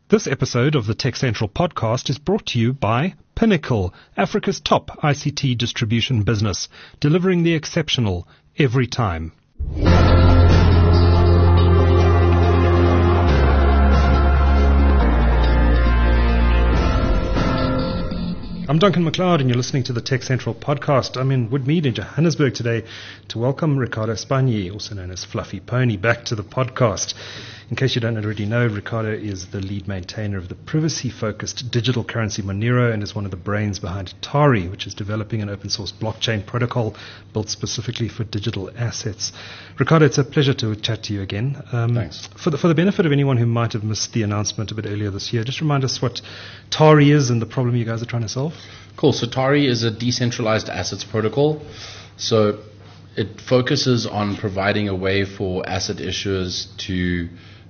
This episode of the Tech Central podcast is brought to you by Pinnacle, Africa's top ICT distribution business, delivering the exceptional every time. I'm Duncan McLeod, and you're listening to the Tech Central podcast. I'm in Woodmead in Johannesburg today to welcome Ricardo Spagni, also known as Fluffy Pony, back to the podcast. In case you don't already know, Ricardo is the lead maintainer of the privacy-focused digital currency Monero and is one of the brains behind Tari, which is developing an open-source blockchain protocol built specifically for digital assets. Ricardo, it's a pleasure to chat to you again. Thanks. For the benefit of anyone who might have missed the announcement a bit earlier this year, just remind us what Tari is and the problem you guys are trying to solve. Cool. So Tari is a decentralized assets protocol. So it focuses on providing a way for asset issuers to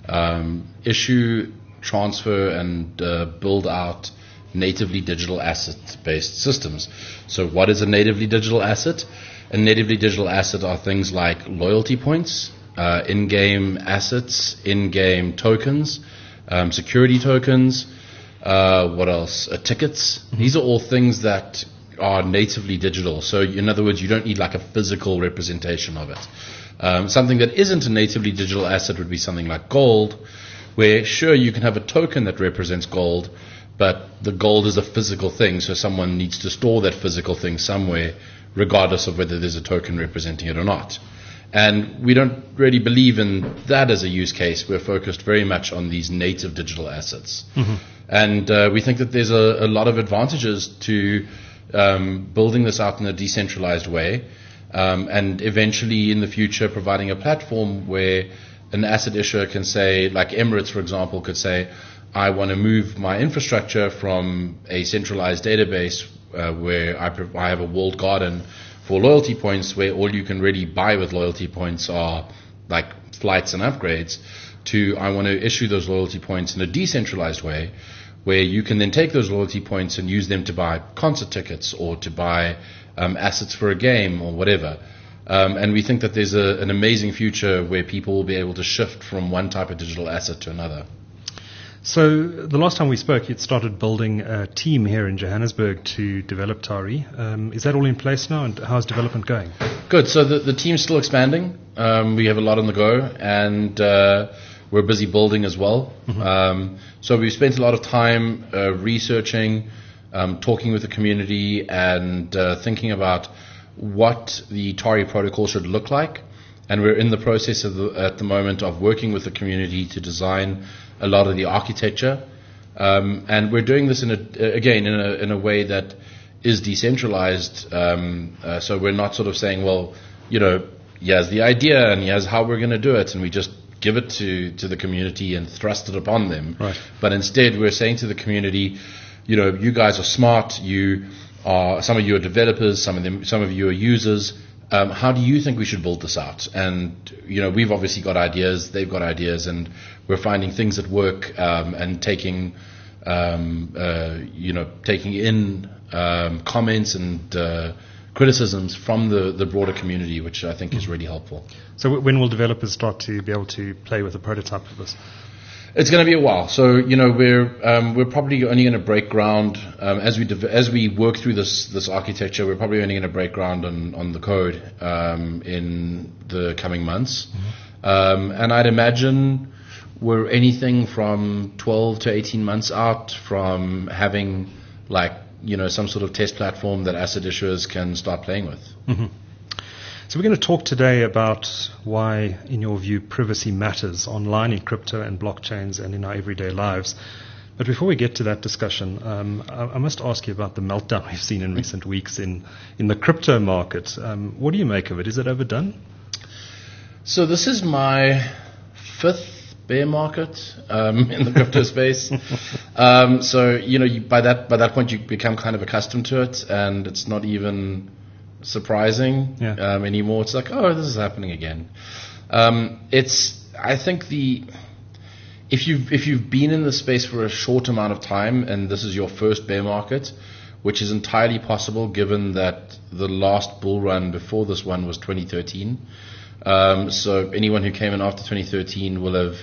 issue, transfer, and build out natively digital asset-based systems. So what is a natively digital asset? A natively digital asset are things like loyalty points, in-game assets, in-game tokens, security tokens, what else? Tickets. Mm-hmm. These are all things that are natively digital. So in other words, you don't need like a physical representation of it. Something that isn't a natively digital asset would be something like gold, where sure you can have a token that represents gold, but the gold is a physical thing, so someone needs to store that physical thing somewhere, regardless of whether there's a token representing it or not. And we don't really believe in that as a use case. We're focused very much on these native digital assets. Mm-hmm. And we think that there's a lot of advantages to building this out in a decentralized way. And eventually in the future providing a platform where an asset issuer can say, like Emirates, for example, could say, I want to move my infrastructure from a centralized database where I have a walled garden for loyalty points, where all you can really buy with loyalty points are like flights and upgrades, to I want to issue those loyalty points in a decentralized way, where you can then take those loyalty points and use them to buy concert tickets or to buy assets for a game or whatever. And we think that there's an amazing future where people will be able to shift from one type of digital asset to another. So the last time we spoke, you'd started building a team here in Johannesburg to develop Tari. Is that all in place now, and how's development going? Good. So the team's still expanding. We have a lot on the go, and we're busy building as well. Mm-hmm. So we've spent a lot of time researching, talking with the community, and thinking about what the Tari protocol should look like. And we're in the process at the moment of working with the community to design a lot of the architecture. And we're doing this in a way that is decentralized. So we're not sort of saying, well, here's the idea and here's how we're going to do it, and we just give it to the community and thrust it upon them. Right. But instead we're saying to the community, you guys are smart, some of you are developers, some of you are users. How do you think we should build this out? And we've obviously got ideas, they've got ideas, and we're finding things that work, and taking in comments and criticisms from the broader community, which I think is really helpful. So when will developers start to be able to play with a prototype of this? It's going to be a while. So we're probably only going to break ground as we work through this architecture. We're probably only going to break ground on the code in the coming months. Mm-hmm. And I'd imagine we're anything from 12 to 18 months out from having some sort of test platform that asset issuers can start playing with. Mm-hmm. So we're going to talk today about why, in your view, privacy matters online in crypto and blockchains and in our everyday lives. But before we get to that discussion, I must ask you about the meltdown we've seen in recent weeks in the crypto market. What do you make of it? Is it overdone? So this is my fifth bear market in the crypto space. So by that point you become kind of accustomed to it, and it's not even surprising anymore. It's like, oh, this is happening again. I think if you've been in the space for a short amount of time and this is your first bear market, which is entirely possible given that the last bull run before this one was 2013. So anyone who came in after 2013 will have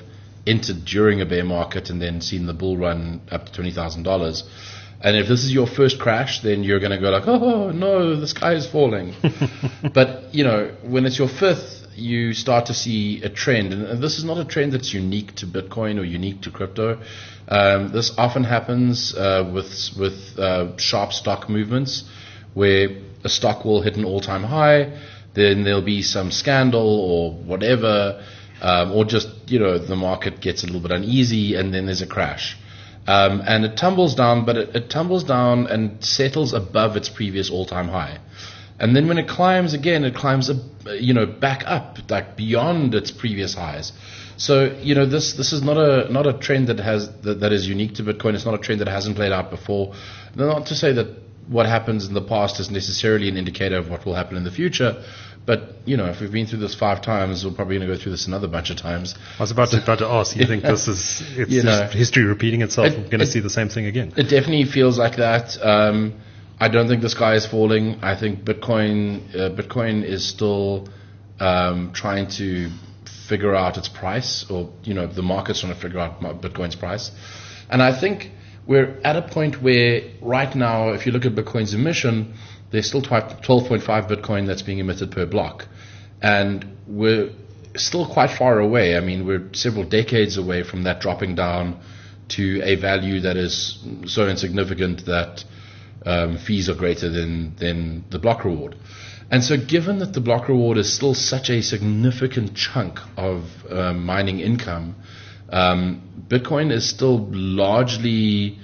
entered during a bear market and then seen the bull run up to $20,000. And if this is your first crash, then you're going to go like, oh no, the sky is falling. But when it's your fifth, you start to see a trend, and this is not a trend that's unique to Bitcoin or unique to crypto. This often happens with sharp stock movements, where a stock will hit an all-time high, then there'll be some scandal or whatever, or just the market gets a little bit uneasy, and then there's a crash. And it tumbles down, but it tumbles down and settles above its previous all-time high. And then when it climbs again, it climbs back up, like beyond its previous highs. So this is not a trend that is unique to Bitcoin. It's not a trend that hasn't played out before. Not to say that what happens in the past is necessarily an indicator of what will happen in the future. But, if we've been through this 5 times, we're probably going to go through this another bunch of times. I was about to ask, you think this is history repeating itself? We're going to see the same thing again? It definitely feels like that. I don't think the sky is falling. I think Bitcoin is still trying to figure out its price, or, the market's trying to figure out Bitcoin's price. And I think we're at a point where right now, if you look at Bitcoin's emission, there's still 12.5 Bitcoin that's being emitted per block. And we're still quite far away. I mean, we're several decades away from that dropping down to a value that is so insignificant that fees are greater than the block reward. And so given that the block reward is still such a significant chunk of mining income, Bitcoin is still largely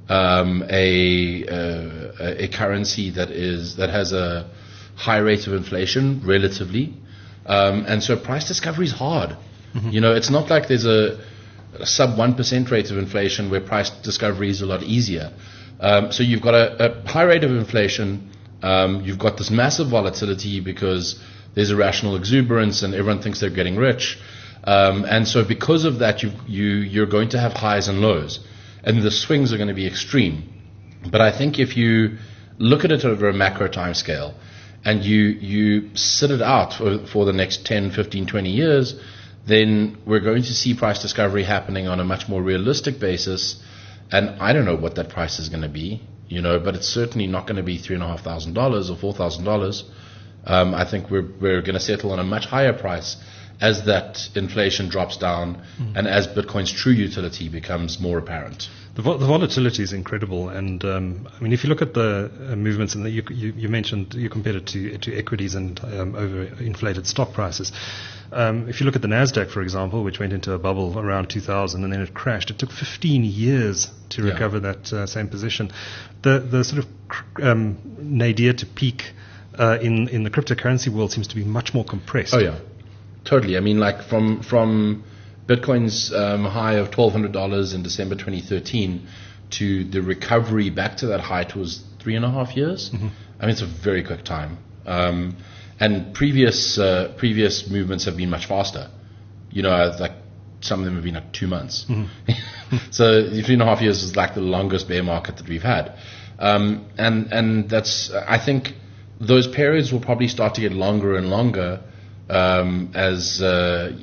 a currency that has a high rate of inflation relatively, and so price discovery is hard. Mm-hmm. It's not like there's a sub 1% rate of inflation where price discovery is a lot easier. So you've got a high rate of inflation. You've got this massive volatility because there's irrational exuberance and everyone thinks they're getting rich. And so because of that, you're going to have highs and lows, and the swings are going to be extreme. But I think if you look at it over a macro time scale and you sit it out for the next 10, 15, 20 years, then we're going to see price discovery happening on a much more realistic basis. And I don't know what that price is going to be, but it's certainly not going to be $3,500 or $4,000. I think we're going to settle on a much higher price as that inflation drops down and as Bitcoin's true utility becomes more apparent. The volatility is incredible, and if you look at the movements, and you mentioned you compared it to equities and overinflated stock prices. If you look at the Nasdaq, for example, which went into a bubble around 2000 and then it crashed, it took 15 years to recover that same position. The sort of nadir to peak in the cryptocurrency world seems to be much more compressed. Oh yeah, totally. I mean, like from Bitcoin's high of $1,200 in December 2013 to the recovery back to that height was 3.5 years. Mm-hmm. I mean, it's a very quick time. And previous movements have been much faster. Like some of them have been like 2 months. Mm-hmm. So 3.5 years is like the longest bear market that we've had. And that's, I think those periods will probably start to get longer and longer as the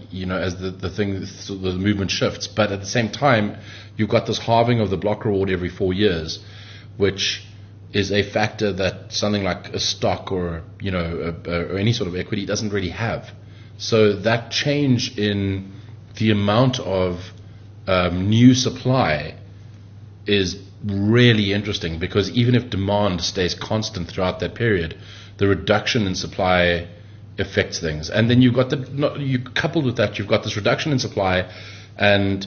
movement shifts. But at the same time, you've got this halving of the block reward every 4 years, which is a factor that something like a stock or or any sort of equity doesn't really have. So that change in the amount of new supply is really interesting, because even if demand stays constant throughout that period, the reduction in supply affects things. And then you've got coupled with that, you've got this reduction in supply, and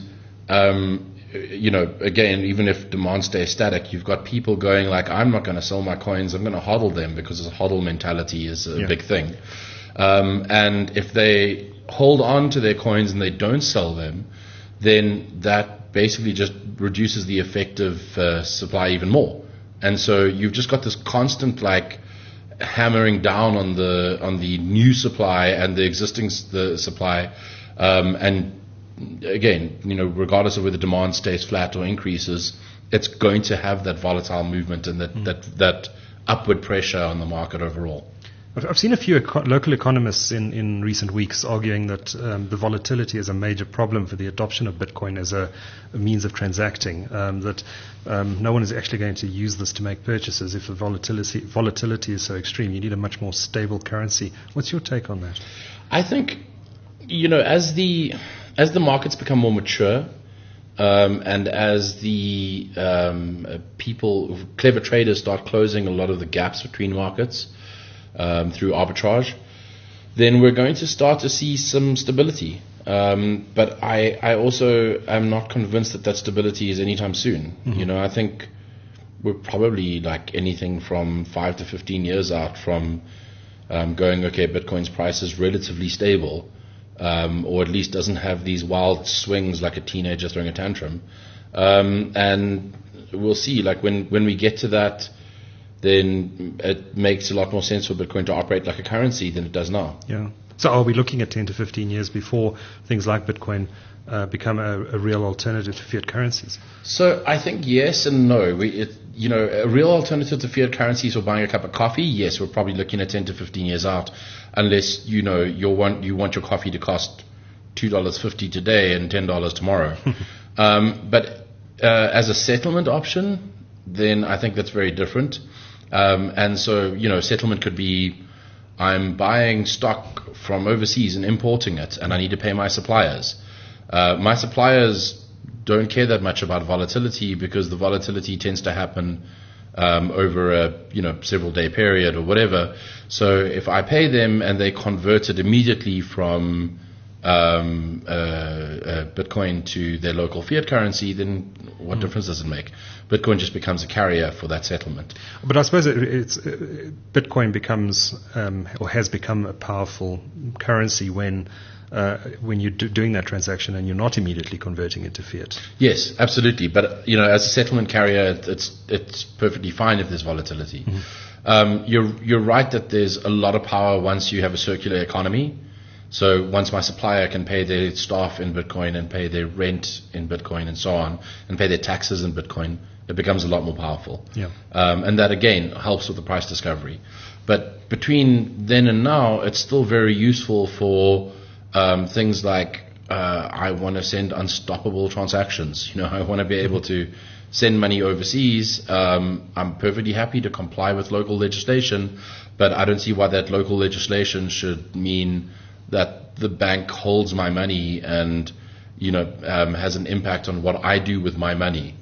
again, even if demand stays static, you've got people going like, I'm not going to sell my coins, I'm going to hodl them, because the hodl mentality is a big thing. And if they hold on to their coins and they don't sell them, then that basically just reduces the effective supply even more. And so you've just got this constant hammering down on the new supply and the existing supply, and again, regardless of whether demand stays flat or increases, it's going to have that volatile movement and that upward pressure on the market overall. I've seen a few local economists in recent weeks arguing that the volatility is a major problem for the adoption of Bitcoin as a means of transacting, that no one is actually going to use this to make purchases if the volatility is so extreme. You need a much more stable currency. What's your take on that? I think, as the markets become more mature, and as the clever traders start closing a lot of the gaps between markets, through arbitrage, then we're going to start to see some stability. But I also am not convinced that stability is anytime soon. Mm-hmm. I think we're probably like anything from 5 to 15 years out from going, okay, Bitcoin's price is relatively stable, or at least doesn't have these wild swings like a teenager throwing a tantrum. And we'll see, like when we get to that, then it makes a lot more sense for Bitcoin to operate like a currency than it does now. Yeah. So are we looking at 10 to 15 years before things like Bitcoin become a real alternative to fiat currencies? So I think yes and no. A real alternative to fiat currencies for buying a cup of coffee, yes, we're probably looking at 10 to 15 years out, unless you want your coffee to cost $2.50 today and $10 tomorrow. But as a settlement option, then I think that's very different. And so, settlement could be, I'm buying stock from overseas and importing it, and I need to pay my suppliers. My suppliers don't care that much about volatility, because the volatility tends to happen over a several day period or whatever. So if I pay them and they convert it immediately from Bitcoin to their local fiat currency, then what difference does it make? Bitcoin just becomes a carrier for that settlement. But I suppose Bitcoin becomes or has become a powerful currency when you're doing that transaction and you're not immediately converting it to fiat. Yes, absolutely. But as a settlement carrier, it's perfectly fine if there's volatility. Mm-hmm. You're right that there's a lot of power once you have a circular economy. So once my supplier can pay their staff in Bitcoin and pay their rent in Bitcoin and so on, and pay their taxes in Bitcoin, it becomes a lot more powerful. Yeah. And that, again, helps with the price discovery. But between then and now, it's still very useful for things like I want to send unstoppable transactions. I want to be able to send money overseas. I'm perfectly happy to comply with local legislation, but I don't see why that local legislation should mean that the bank holds my money and has an impact on what I do with my money.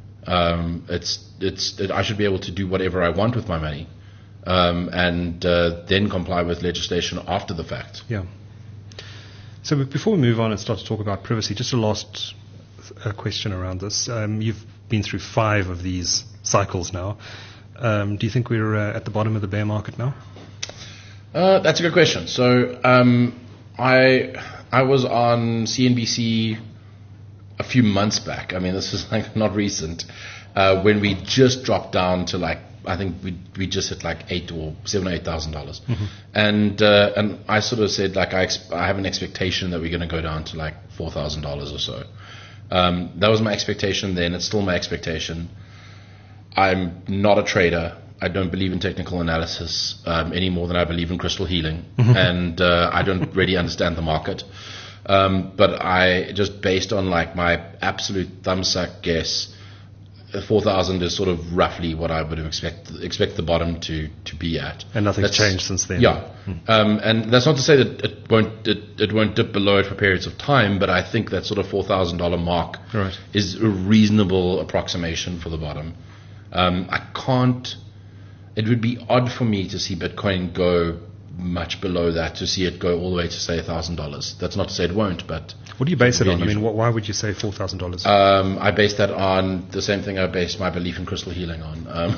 I should be able to do whatever I want with my money, and then comply with legislation after the fact. Yeah. So before we move on and start to talk about privacy, just a last question around this. You've been through 5 of these cycles now. Do you think we're at the bottom of the bear market now? That's a good question. So I was on CNBC a few months back. I mean, this is like not recent, when we just dropped down to I think we just hit like $7,000 or $8,000, and I sort of said I have an expectation that we're going to go down to like $4,000 or so. That was my expectation then. It's still my expectation. I'm not a trader. I don't believe in technical analysis any more than I believe in crystal healing, and I don't really understand the market. But I just, based on my absolute thumbsuck guess, 4,000 is sort of roughly what I would have expect the bottom to be at. And nothing's changed since then. Yeah, and that's not to say that it won't dip below it for periods of time, but I think that sort of $4,000 mark is a reasonable approximation for the bottom. It would be odd for me to see Bitcoin go much below that, to see it go all the way to, say, $1,000. That's not to say it won't, but... What do you base it on? I mean, why would you say $4,000? I base that on the same thing I based my belief in crystal healing on.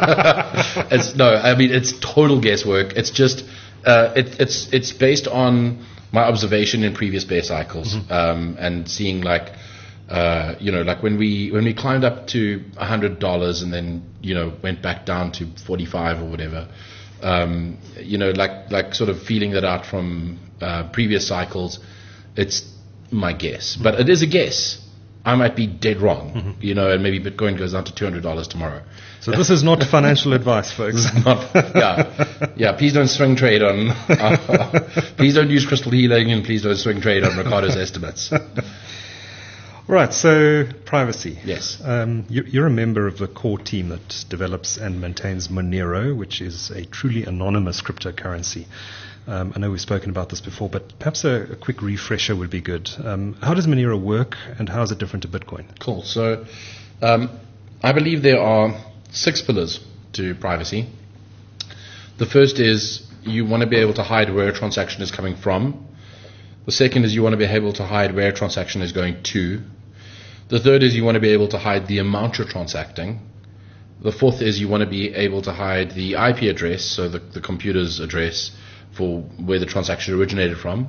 It's total guesswork. It's just... It's based on my observation in previous bear cycles, and seeing when we climbed up to $100 and then went back down to 45 or whatever, sort of feeling that out from previous cycles. It's my guess, but it is a guess. I might be dead wrong, and maybe Bitcoin goes down to $200 tomorrow. So this is not financial advice, folks. Please don't swing trade on. Please don't use crystal healing, and please don't swing trade on Ricardo's estimates. Right. So privacy. Yes. You're a member of the core team that develops and maintains Monero, which is a truly anonymous cryptocurrency. I know we've spoken about this before, but perhaps a quick refresher would be good. How does Monero work, and how is it different to Bitcoin? Cool. So I believe there are 6 pillars to privacy. The first is you want to be able to hide where a transaction is coming from. The second is you want to be able to hide where a transaction is going to. The third is you want to be able to hide the amount you're transacting. The fourth is you want to be able to hide the IP address, so the computer's address for where the transaction originated from.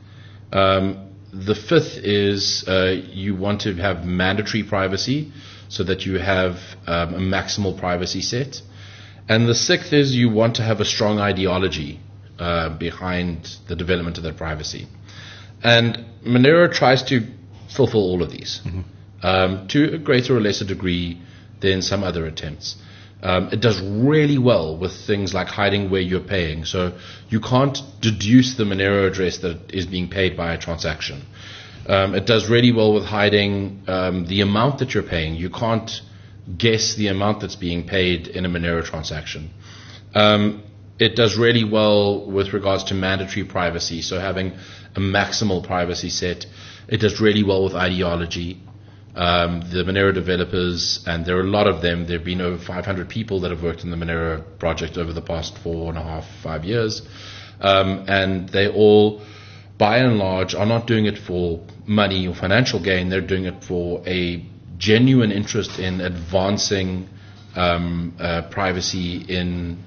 The fifth is you want to have mandatory privacy, so that you have a maximal privacy set. And the sixth is you want to have a strong ideology behind the development of that privacy. And Monero tries to fulfill all of these to a greater or lesser degree than some other attempts. It does really well with things like hiding where you're paying. So you can't deduce the Monero address that is being paid by a transaction. It does really well with hiding the amount that you're paying. You can't guess the amount that's being paid in a Monero transaction. It does really well with regards to mandatory privacy, so having a maximal privacy set. It does really well with ideology. The Monero developers, and there are a lot of them, there have been over 500 people that have worked on the Monero project over the past 4.5-5 years, and they all, by and large, are not doing it for money or financial gain. They're doing it for a genuine interest in advancing privacy in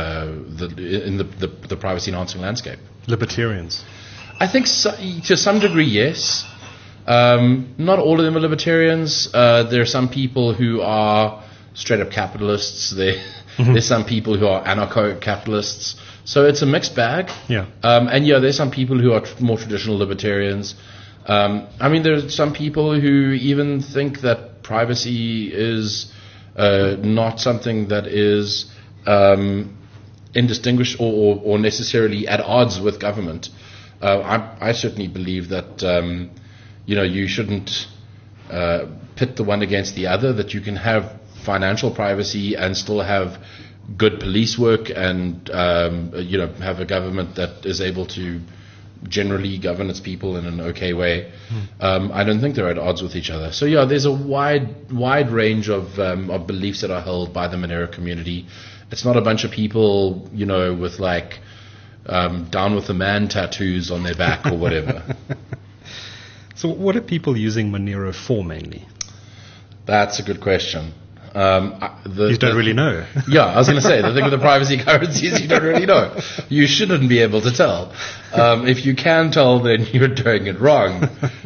the privacy enhancing landscape. Libertarians. I think to some degree, yes. Not all of them are libertarians. There are some people who are straight up capitalists. There's some people who are anarcho-capitalists. So it's a mixed bag. Yeah. There's some people who are more traditional libertarians. There's some people who even think that privacy is not something that is indistinguishable or necessarily at odds with government. I certainly believe that you shouldn't pit the one against the other, that you can have financial privacy and still have good police work and have a government that is able to generally govern its people in an okay way. I don't think they're at odds with each other. So there's a wide range of beliefs that are held by the Monero community. It's not a bunch of people, with like down with the man tattoos on their back or whatever. So what are people using Monero for mainly? That's a good question. You don't really know. Yeah, I was going to say, the thing with the privacy currencies, you don't really know. You shouldn't be able to tell. If you can tell, then you're doing it wrong.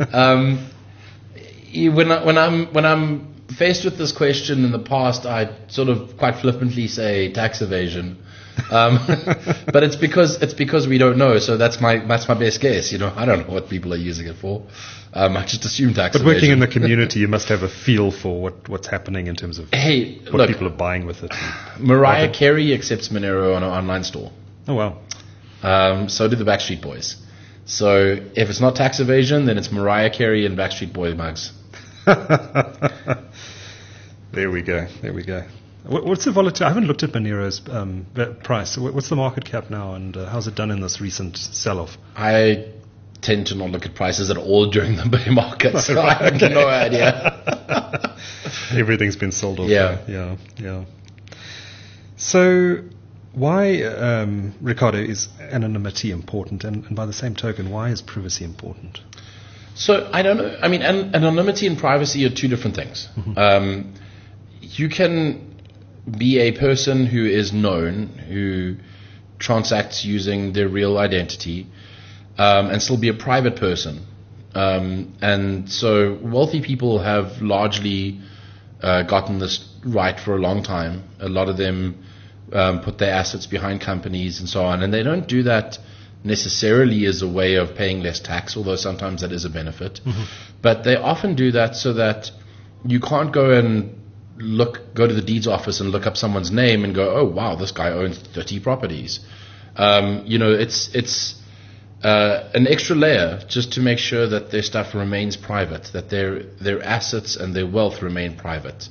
When I'm faced with this question in the past, I sort of quite flippantly say tax evasion. But it's because we don't know, so that's my best guess. I don't know what people are using it for. I just assume tax evasion. But working in the community, you must have a feel for what's happening in terms of what people are buying with it. Mariah Carey accepts Monero on an online store. Oh wow. So do the Backstreet Boys. So if it's not tax evasion, then it's Mariah Carey and Backstreet Boy mugs. There we go. What's the volatility? I haven't looked at Monero's price. What's the market cap now, and how's it done in this recent sell-off? I tend to not look at prices at all during the bear market, so I have no idea. Everything's been sold off. Yeah. So why, Ricardo, is anonymity important? And by the same token, why is privacy important? So I don't know. Anonymity and privacy are two different things. Mm-hmm. You can be a person who is known, who transacts using their real identity, and still be a private person. And so wealthy people have largely gotten this right for a long time. A lot of them put their assets behind companies and so on, and they don't do that necessarily is a way of paying less tax, although sometimes that is a benefit. But they often do that so that you can't go and go to the deeds office and look up someone's name and go, oh wow, this guy owns 30 properties. It's an extra layer just to make sure that their stuff remains private, that their assets and their wealth remain private.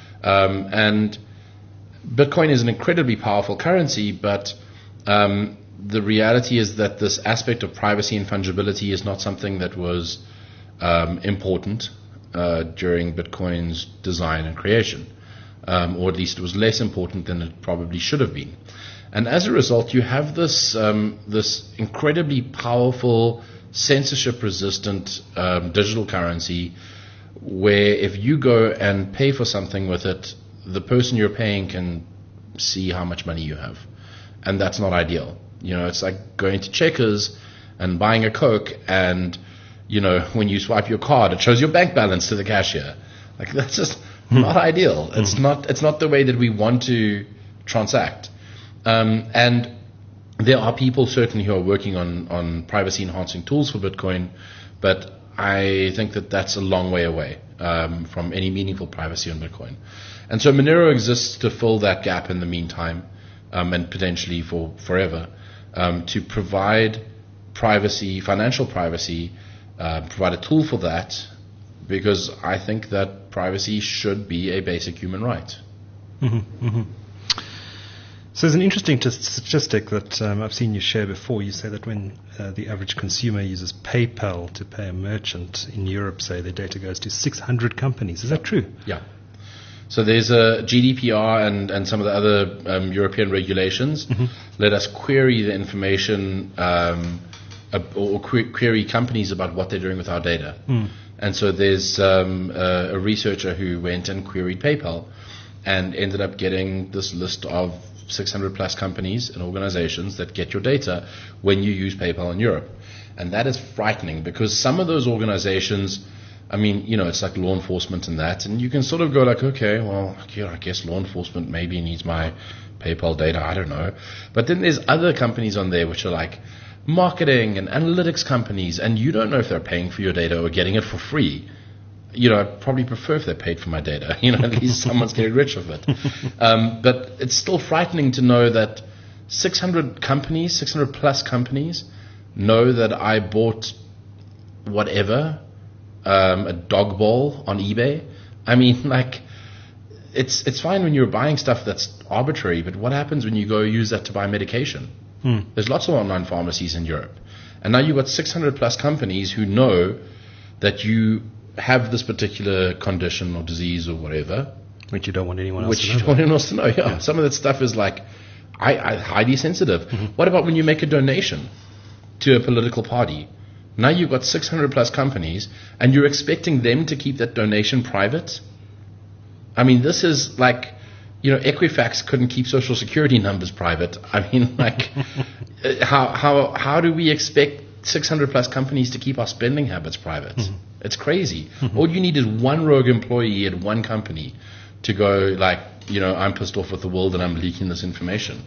And Bitcoin is an incredibly powerful currency, but the reality is that this aspect of privacy and fungibility is not something that was important during Bitcoin's design and creation, or at least it was less important than it probably should have been. And as a result, you have this this incredibly powerful, censorship-resistant digital currency where if you go and pay for something with it, the person you're paying can see how much money you have. And that's not ideal. It's like going to Checkers and buying a Coke, and, when you swipe your card, it shows your bank balance to the cashier. Like, that's just not ideal. It's not the way that we want to transact. And there are people certainly who are working on privacy-enhancing tools for Bitcoin, but I think that that's a long way away from any meaningful privacy on Bitcoin. And so Monero exists to fill that gap in the meantime, and potentially for forever, to provide privacy, financial privacy, provide a tool for that, because I think that privacy should be a basic human right. Mm-hmm, mm-hmm. So there's an interesting statistic that I've seen you share before. You say that when the average consumer uses PayPal to pay a merchant in Europe, say, their data goes to 600 companies. Is that true? Yeah. So there's a GDPR and some of the other European regulations let us query the information or query companies about what they're doing with our data. And so there's a researcher who went and queried PayPal and ended up getting this list of 600 plus companies and organizations that get your data when you use PayPal in Europe. And that is frightening, because some of those organizations, I mean, it's like law enforcement and that, and you can sort of go like, okay, well, I guess law enforcement maybe needs my PayPal data, I don't know. But then there's other companies on there which are like marketing and analytics companies, and you don't know if they're paying for your data or getting it for free. I'd probably prefer if they paid for my data. At least someone's getting rich with it. But it's still frightening to know that 600 plus companies know that I bought whatever, a dog bowl on eBay. I mean, like, it's fine when you're buying stuff that's arbitrary, but what happens when you go use that to buy medication? There's lots of online pharmacies in Europe. And now you've got 600 plus companies who know that you have this particular condition or disease or whatever, which you don't want anyone else to know. Yeah. Some of that stuff is like highly sensitive. What about when you make a donation to a political party? Now you've got 600 plus companies, and you're expecting them to keep that donation private? I mean, this is like, Equifax couldn't keep social security numbers private. I mean, like, how do we expect 600 plus companies to keep our spending habits private? It's crazy. All you need is one rogue employee at one company to go like, I'm pissed off with the world and I'm leaking this information.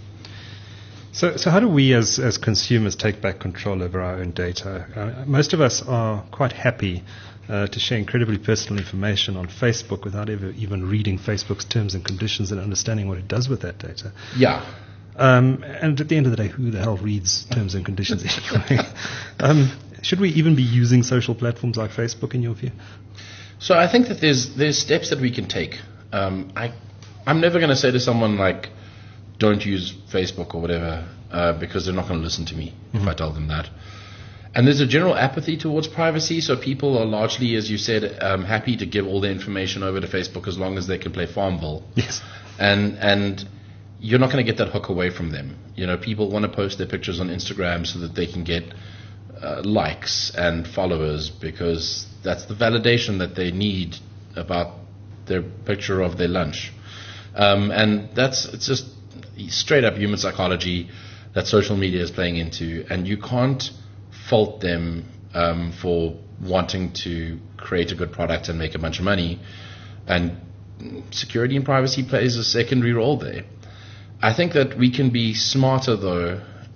So how do we as consumers take back control over our own data? Most of us are quite happy to share incredibly personal information on Facebook without ever even reading Facebook's terms and conditions and understanding what it does with that data. Yeah. And at the end of the day, who the hell reads terms and conditions anyway? Should we even be using social platforms like Facebook, in your view? So I think that there's steps that we can take. I'm never going to say to someone like, don't use Facebook or whatever, because they're not going to listen to me if I tell them that. And there's a general apathy towards privacy, so people are largely, as you said, happy to give all their information over to Facebook as long as they can play Farmville. Yes. And you're not going to get that hook away from them. People want to post their pictures on Instagram so that they can get likes and followers, because that's the validation that they need about their picture of their lunch. And it's just straight up human psychology that social media is playing into, and you can't fault them for wanting to create a good product and make a bunch of money. And security and privacy plays a secondary role there. I think that we can be smarter, though,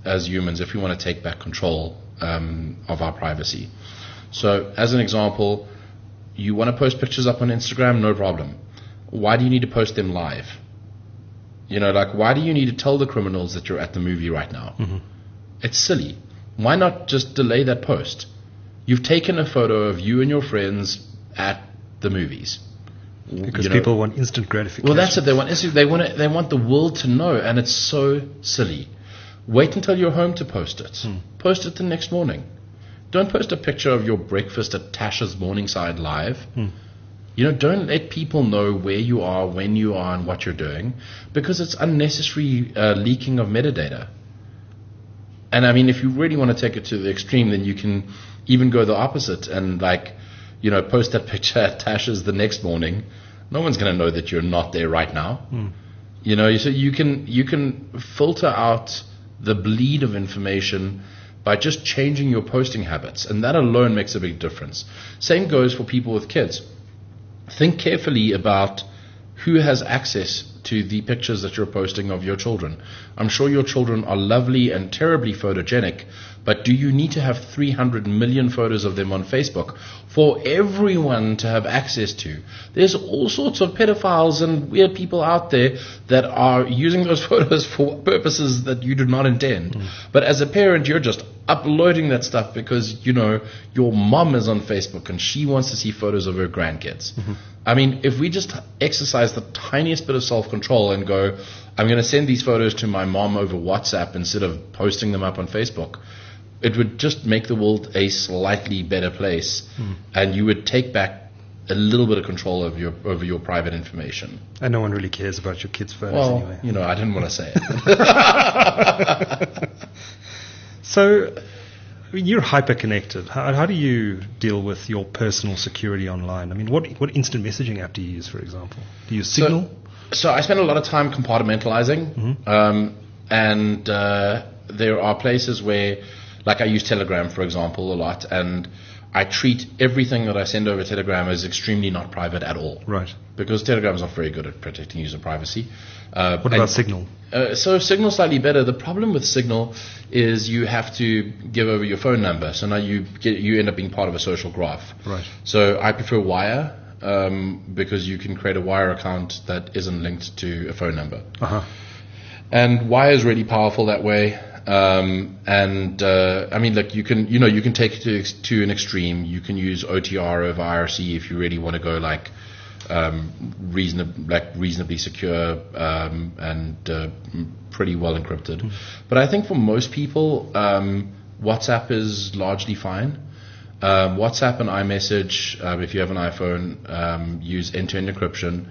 as humans if we want to take back control of our privacy. So, as an example, you want to post pictures up on Instagram, no problem. Why do you need to post them live? Why do you need to tell the criminals that you're at the movie right now? Mm-hmm. It's silly. Why not just delay that post? You've taken a photo of you and your friends at the movies. Because people want instant gratification. Well, that's it. They want the world to know, and it's so silly. Wait until you're home to post it. Post it the next morning. Don't post a picture of your breakfast at Tasha's Morningside Live. Don't let people know where you are, when you are, and what you're doing, because it's unnecessary leaking of metadata. And I mean, if you really want to take it to the extreme, then you can even go the opposite and post that picture at Tasha's the next morning. No one's going to know that you're not there right now. So you can filter out the bleed of information by just changing your posting habits, and that alone makes a big difference. Same goes for people with kids. Think carefully about who has access to the pictures that you're posting of your children. I'm sure your children are lovely and terribly photogenic, but do you need to have 300 million photos of them on Facebook for everyone to have access to? There's all sorts of pedophiles and weird people out there that are using those photos for purposes that you do not intend. But as a parent, you're just uploading that stuff because, your mom is on Facebook and she wants to see photos of her grandkids. I mean, if we just exercise the tiniest bit of self-control and go, I'm going to send these photos to my mom over WhatsApp instead of posting them up on Facebook, it would just make the world a slightly better place, and you would take back a little bit of control over your private information. And no one really cares about your kids' photos anyway. I didn't want to say it. So, you're hyper-connected. How do you deal with your personal security online? I mean, what instant messaging app do you use, for example? Do you use Signal? So I spend a lot of time compartmentalizing, and there are places where, like I use Telegram, for example, a lot, and I treat everything that I send over Telegram as extremely not private at all. Right. Because Telegram is not very good at protecting user privacy. What about Signal? So Signal's slightly better. The problem with Signal is you have to give over your phone number. So now you end up being part of a social graph. Right. So I prefer Wire because you can create a Wire account that isn't linked to a phone number. And Wire is really powerful that way. I mean, like you can take it to an extreme. You can use OTR over IRC if you really want to go like reasonably secure and pretty well encrypted. But I think for most people, WhatsApp is largely fine. WhatsApp and iMessage, if you have an iPhone, use end-to-end encryption.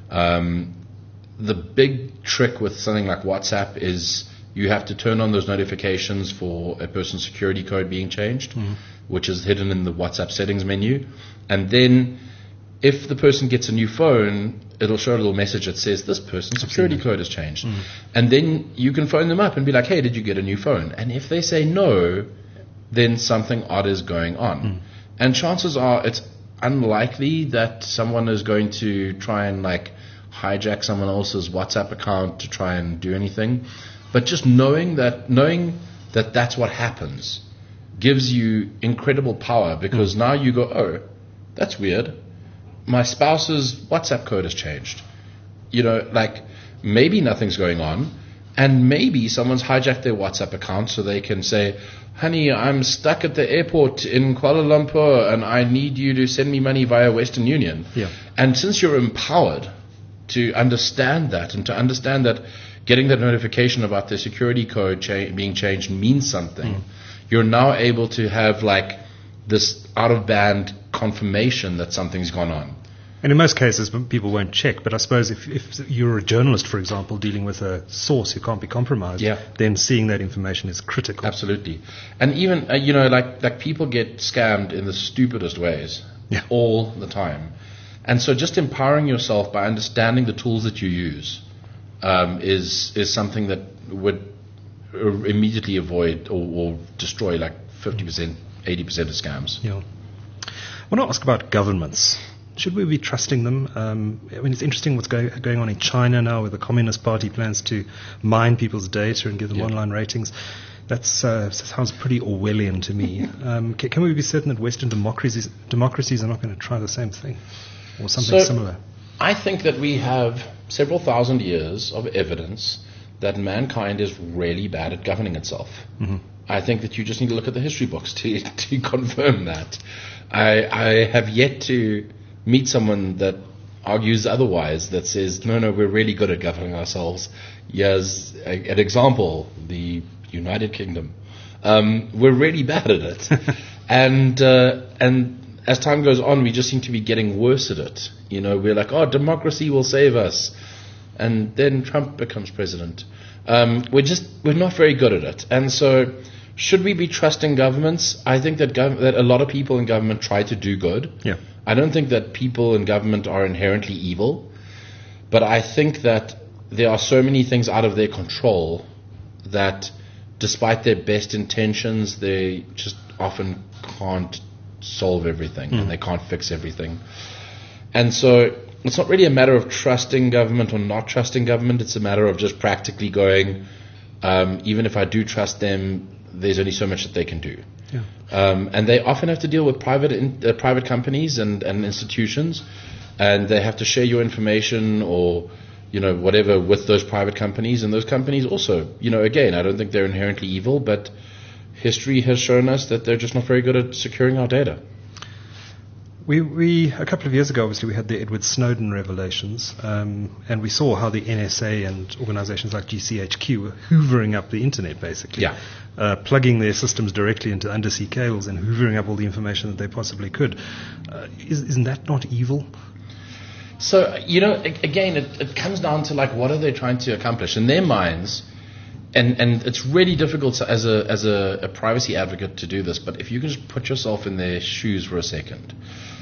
The big trick with something like WhatsApp is you have to turn on those notifications for a person's security code being changed, which is hidden in the WhatsApp settings menu. And then if the person gets a new phone, it'll show a little message that says this person's security code has changed. And then you can phone them up and be like, hey, did you get a new phone? And if they say no, then something odd is going on. And chances are it's unlikely that someone is going to try and like hijack someone else's WhatsApp account to try and do anything. But just knowing that that's what happens gives you incredible power, because now you go, oh, that's weird. My spouse's WhatsApp code has changed. Like maybe nothing's going on, and maybe someone's hijacked their WhatsApp account so they can say, honey, I'm stuck at the airport in Kuala Lumpur and I need you to send me money via Western Union. Yeah. And since you're empowered to understand that and to understand that getting that notification about the security code being changed means something, you're now able to have like this out-of-band confirmation that something's gone on. And in most cases, people won't check. But I suppose if you're a journalist, for example, dealing with a source who can't be compromised, then seeing that information is critical. Absolutely. And even, like people get scammed in the stupidest ways all the time. And so just empowering yourself by understanding the tools that you use is something that would immediately avoid or destroy like 50%, 80% of scams. Yeah. I want to ask about governments. Should we be trusting them? I mean, it's interesting what's going on in China now, where the Communist Party plans to mine people's data and give them online ratings. That sounds pretty Orwellian to me. Can we be certain that Western democracies are not going to try the same thing or something similar? I think that we have several thousand years of evidence that mankind is really bad at governing itself. Mm-hmm. I think that you just need to look at the history books to confirm that. I have yet to meet someone that argues otherwise, that says, no, we're really good at governing ourselves. Yes, an example, the United Kingdom. We're really bad at it. And as time goes on, we just seem to be getting worse at it. We're like, democracy will save us. And then Trump becomes president. We're not very good at it. And so, should we be trusting governments? I think that a lot of people in government try to do good. Yeah. I don't think that people in government are inherently evil. But I think that there are so many things out of their control that despite their best intentions, they just often can't solve everything and they can't fix everything. And so it's not really a matter of trusting government or not trusting government. It's a matter of just practically going, even if I do trust them, there's only so much that they can do. Yeah. And they often have to deal with private companies and institutions, and they have to share your information or whatever with those private companies. And those companies also, again, I don't think they're inherently evil, but history has shown us that they're just not very good at securing our data. We a couple of years ago, obviously, we had the Edward Snowden revelations, and we saw how the NSA and organizations like GCHQ were hoovering up the internet, basically. Yeah. Plugging their systems directly into undersea cables and hoovering up all the information that they possibly could. Isn't that not evil? So, again, it comes down to, what are they trying to accomplish? In their minds, and it's really difficult as a privacy advocate to do this, but if you can just put yourself in their shoes for a second,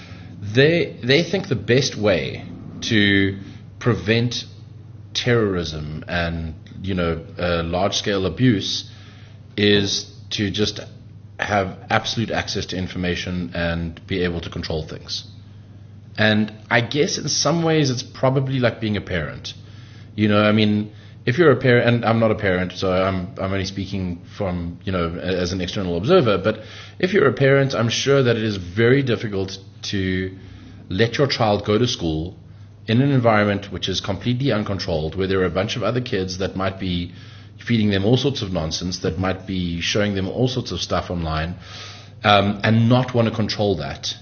they think the best way to prevent terrorism and, large-scale abuse is to just have absolute access to information and be able to control things. And I guess in some ways it's probably like being a parent. If you're a parent, and I'm not a parent, so I'm only speaking from, as an external observer, but if you're a parent, I'm sure that it is very difficult to let your child go to school in an environment which is completely uncontrolled, where there are a bunch of other kids that might be feeding them all sorts of nonsense, that might be showing them all sorts of stuff online, and not want to control that.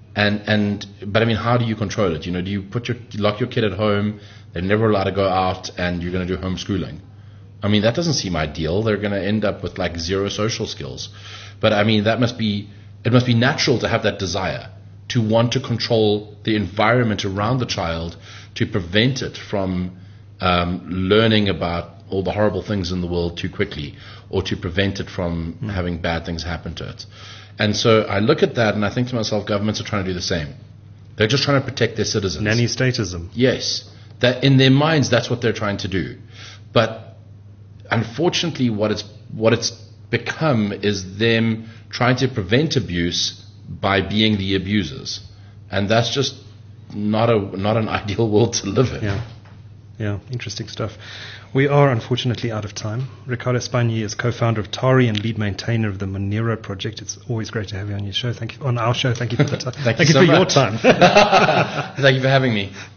But how do you control it? Do you lock your kid at home? They're never allowed to go out, and you're going to do homeschooling. That doesn't seem ideal. They're going to end up with zero social skills. But it must be natural to have that desire to want to control the environment around the child to prevent it from learning about all the horrible things in the world too quickly, or to prevent it from having bad things happen to it. And so I look at that and I think to myself, governments are trying to do the same. They're just trying to protect their citizens. Nanny statism. Yes. That in their minds, that's what they're trying to do. But unfortunately, what it's become is them trying to prevent abuse by being the abusers. And that's just not an ideal world to live in. Yeah, interesting stuff. We are unfortunately out of time. Ricardo Spagni is co-founder of Tari and lead maintainer of the Monero project. It's always great to have you on your show. Thank you on our show. Thank you for the time. Thank you for so your much. time. Thank you for having me.